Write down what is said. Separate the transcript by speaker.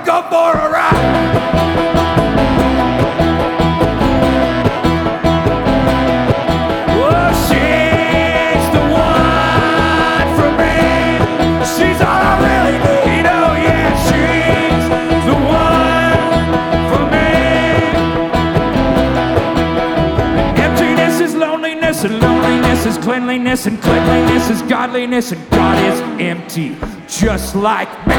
Speaker 1: go for a ride. And loneliness is cleanliness, and cleanliness is godliness, and God is empty, just like me.